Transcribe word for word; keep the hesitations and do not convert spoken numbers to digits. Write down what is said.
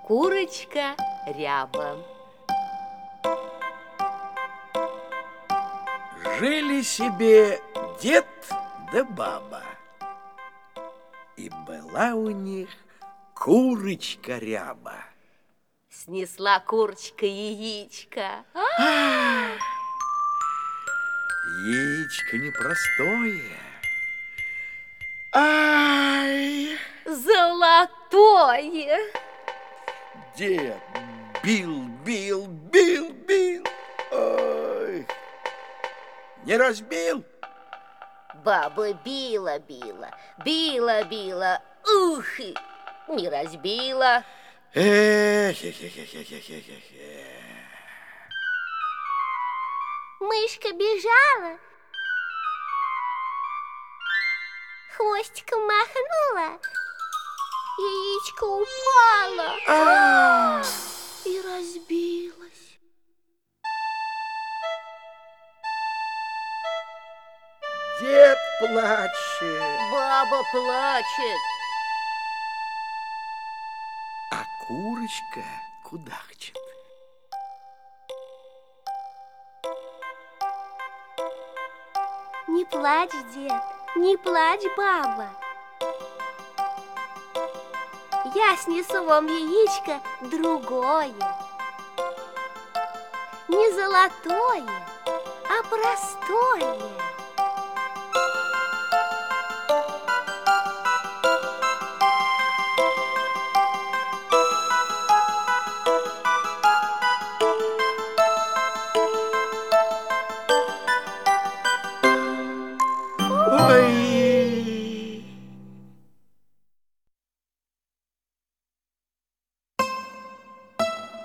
Курочка ряба. Жили себе дед да баба, и была у них курочка ряба. Снесла курочка яичко. Яичко непростое. Ай! Золотое. Дед бил, бил, бил, бил. Ой! Не разбил? Баба била, била, била, била. Ух, и не разбила. Эх, эх, эх, эх, эх, эх, эх, эх. Мышка бежала, хвостиком махнула, яичко упало А! и разбилось. Дед плачет, Баба плачет. а курочка кудахчет. Не плачь, дед, не плачь, баба. Я снесу вам яичко другое. Не золотое, а простое. Ой,